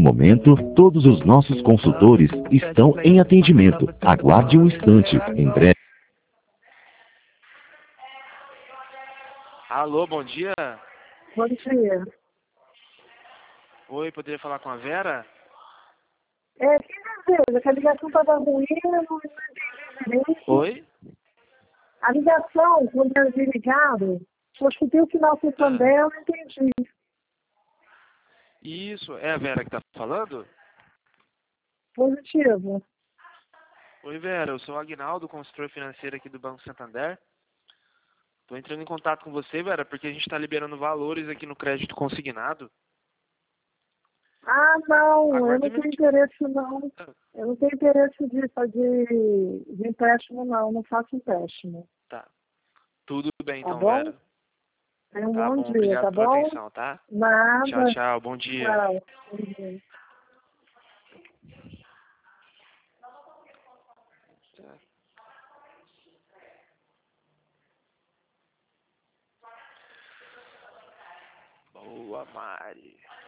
momento, todos os nossos consultores estão em atendimento. Aguarde um instante. Em breve. Alô, bom dia. Bom dia. Oi, poderia falar com a Vera? Que deseja, que a ligação estava ruim, eu não entendi direito. Oi? A ligação, quando era desligado, eu escutei o final do Santander, eu não entendi. Isso, é a Vera que tá falando? Positivo. Oi, Vera, eu sou o Agnaldo, consultor financeiro aqui do Banco Santander. Tô entrando em contato com você, Vera, porque a gente tá liberando valores aqui no crédito consignado. Ah, não, Agora eu não tem tenho interesse, não. Eu não tenho interesse de empréstimo, não. Não faço empréstimo. Tá. Tudo bem, Tá então, bom? Vera. Tenha um Tá bom bom, dia, obrigado tá pela bom? atenção, tá? Tchau, Nada. tchau, bom dia. Tchau. Bom dia. Boa, Mari.